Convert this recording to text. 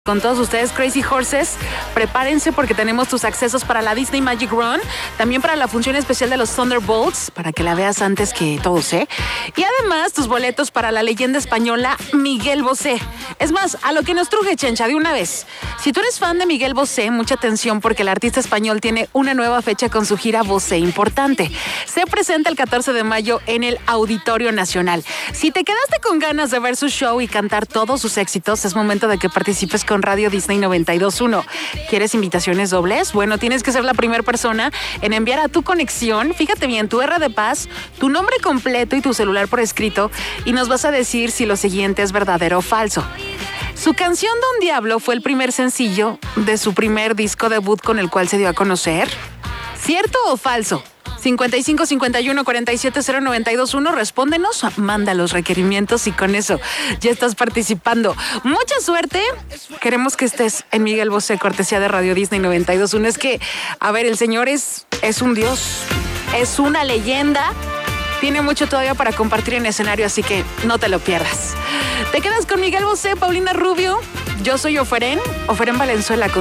Con todos ustedes, Crazy Horses, prepárense porque tenemos tus accesos para la Disney Magic Run, también para la función especial de los Thunderbolts, para que la veas antes que todos, ¿eh? Y además tus boletos para la leyenda española Miguel Bosé. Es más, a lo que nos truje, Chencha, de una vez. Si tú eres fan de Miguel Bosé, mucha atención porque el artista español tiene una nueva fecha con su gira Bosé Importante. Se presenta el 14 de mayo en el Auditorio Nacional. Si te quedaste con ganas de ver su show y cantar todos sus éxitos, es momento de que participes con Radio Disney 92.1. ¿Quieres invitaciones dobles? Bueno, tienes que ser la primera persona en enviar a tu conexión, fíjate bien, tu R de paz, tu nombre completo y tu celular por escrito, y nos vas a decir si lo siguiente es verdadero o falso. Su canción Don Diablo fue el primer sencillo de su primer disco debut con el cual se dio a conocer. ¿Cierto o falso? 55 51 47 0921, respóndenos, manda los requerimientos y con eso ya estás participando. Mucha suerte. Queremos que estés en Miguel Bosé, cortesía de Radio Disney 92.1. Es que, a ver, el señor es un dios, es una leyenda. Tiene mucho todavía para compartir en escenario, así que no te lo pierdas. Te quedas con Miguel Bosé, Paulina Rubio. Yo soy Oferen Valenzuela.